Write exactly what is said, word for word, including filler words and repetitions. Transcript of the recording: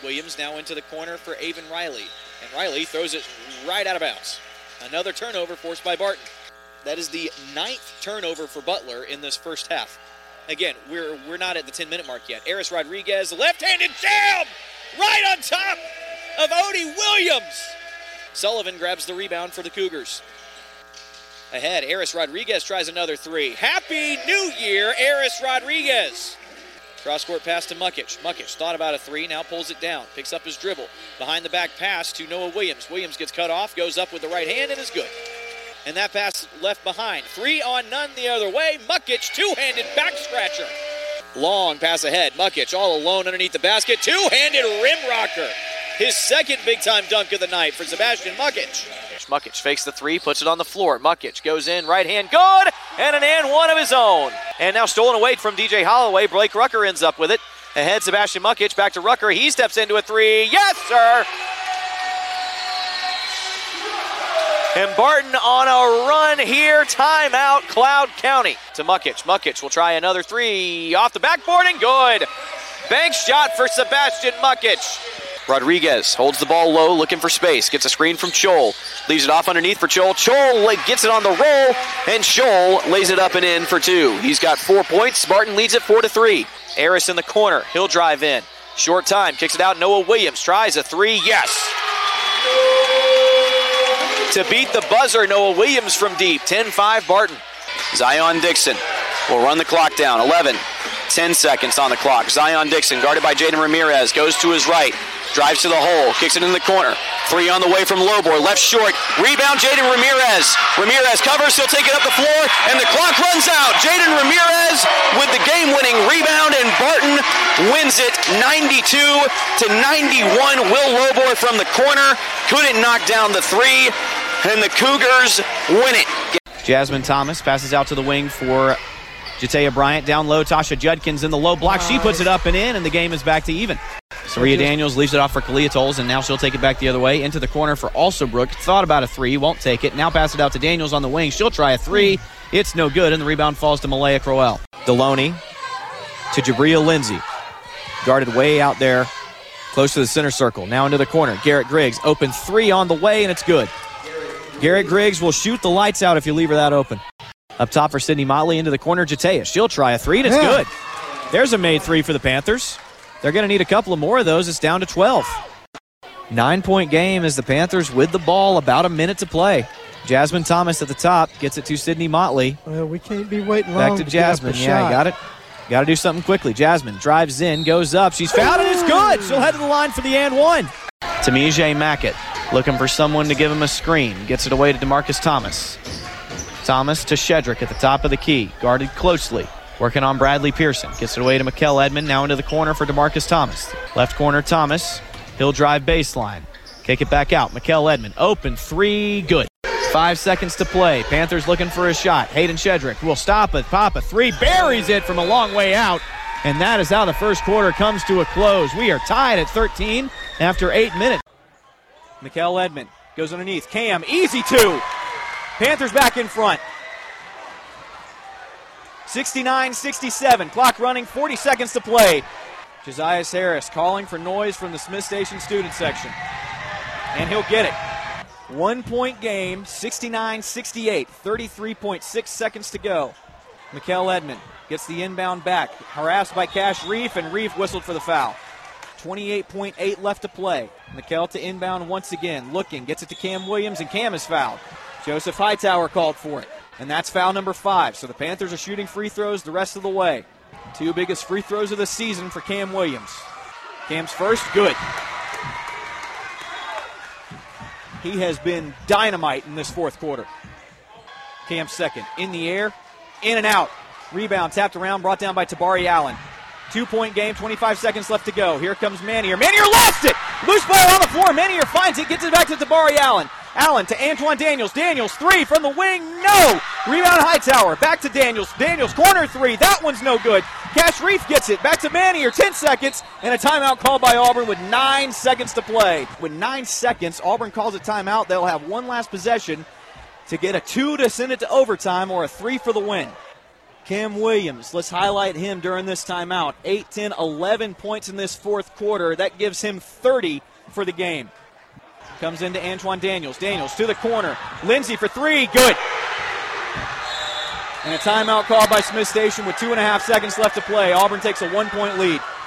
Williams now into the corner for Avon Riley. And Riley throws it right out of bounds. Another turnover forced by Barton. That is the ninth turnover for Butler in this first half. Again, we're we're not at the ten-minute mark yet. Aris Rodriguez, left-handed jam! Right on top of Odie Williams! Sullivan grabs the rebound for the Cougars. Ahead, Aris Rodriguez tries another three. Happy New Year, Aris Rodriguez! Cross-court pass to Mukic. Mukic thought about a three, now pulls it down. Picks up his dribble. Behind the back pass to Noah Williams. Williams gets cut off, goes up with the right hand, and is good. And that pass left behind. Three on none the other way. Mukic, two-handed back scratcher. Long pass ahead. Mukic all alone underneath the basket. Two-handed rim rocker. His second big-time dunk of the night for Sebastian Mukic. Mukic fakes the three, puts it on the floor. Mukic goes in, right hand, good, and an and one of his own. And now stolen away from D J Holloway. Blake Rucker ends up with it. Ahead, Sebastian Mukic, back to Rucker. He steps into a three. Yes, sir! And Barton on a run here. Timeout, Cloud County. To Mukic. Mukic will try another three. Off the backboard and good. Bank shot for Sebastian Mukic. Rodriguez holds the ball low, looking for space. Gets a screen from Chol. Leaves it off underneath for Chol. Chol gets it on the roll, and Chol lays it up and in for two. He's got four points. Barton leads it four to three. Aris in the corner. He'll drive in. Short time. Kicks it out. Noah Williams tries a three. Yes. To beat the buzzer, Noah Williams from deep. ten five Barton. Zion Dixon will run the clock down. eleven, ten seconds on the clock. Zion Dixon, guarded by Jaden Ramirez, goes to his right. Drives to the hole, kicks it in the corner. Three on the way from Lobor, left short. Rebound, Jaden Ramirez. Ramirez covers, he'll take it up the floor, and the clock runs out. Jaden Ramirez with the game-winning rebound, and Barton wins it ninety-two to ninety-one. Will Lobor from the corner couldn't knock down the three, and the Cougars win it. Jasmine Thomas passes out to the wing for Jatea Bryant. Down low, Tasha Judkins in the low block. She puts it up and in, and the game is back to even. Saria Daniels leaves it off for Kalia Tolles, and now she'll take it back the other way. Into the corner for Alsobrook. Thought about a three, won't take it. Now pass it out to Daniels on the wing. She'll try a three. It's no good, and the rebound falls to Malaya Crowell. Deloney to Jabria Lindsay. Guarded way out there, close to the center circle. Now into the corner. Garrett Griggs, open three on the way, and it's good. Garrett Griggs will shoot the lights out if you leave her that open. Up top for Sydney Motley, into the corner, Jatea. She'll try a three, and it's yeah. good. There's a made three for the Panthers. They're going to need a couple of more of those. It's down to twelve. Nine-point game as the Panthers with the ball, about a minute to play. Jasmine Thomas at the top gets it to Sydney Motley. Well, we can't be waiting long. Back to, to Jasmine. Yeah, got it. Got to do something quickly. Jasmine drives in, goes up. She's fouled, and it's good. She'll head to the line for the and one. Tamijay Mackett looking for someone to give him a screen. Gets it away to DeMarcus Thomas. Thomas to Shedrick at the top of the key. Guarded closely. Working on Bradley Pearson. Gets it away to Mikkel Edmond. Now into the corner for DeMarcus Thomas. Left corner Thomas. He'll drive baseline. Kick it back out. Mikkel Edmond. Open three. Good. Five seconds to play. Panthers looking for a shot. Hayden Shedrick will stop it. Pop a three. Buries it from a long way out. And that is how the first quarter comes to a close. We are tied at thirteen after eight minutes. Mikkel Edmond goes underneath. Cam. Easy two. Panthers back in front. sixty-nine sixty-seven. Clock running, forty seconds to play. Josiah Harris calling for noise from the Smith Station student section. And he'll get it. One-point game, sixty-nine sixty-eight. thirty-three point six seconds to go. Mikkel Edmond gets the inbound back. Harassed by Cash Reef, and Reef whistled for the foul. twenty-eight point eight left to play. Mikkel to inbound once again. Looking, gets it to Cam Williams, and Cam is fouled. Joseph Hightower called for it. And that's foul number five. So the Panthers are shooting free throws the rest of the way. Two biggest free throws of the season for Cam Williams. Cam's first, good. He has been dynamite in this fourth quarter. Cam's second. In the air, in and out. Rebound tapped around, brought down by Tabari Allen. Two-point game, twenty-five seconds left to go. Here comes Manier. Manier lost it! Loose ball on the floor. Manier finds it, gets it back to Tabari Allen. Allen to Antoine Daniels. Daniels, three from the wing. No! Rebound Hightower. Back to Daniels. Daniels, corner three. That one's no good. Cash Reef gets it. Back to Manier. Ten seconds. And a timeout called by Auburn with nine seconds to play. With nine seconds, Auburn calls a timeout. They'll have one last possession to get a two to send it to overtime or a three for the win. Cam Williams, let's highlight him during this timeout. eight, ten, eleven points in this fourth quarter. That gives him thirty for the game. Comes into Antoine Daniels. Daniels to the corner. Lindsey for three. Good. And a timeout called by Smith Station with two and a half seconds left to play. Auburn takes a one-point lead.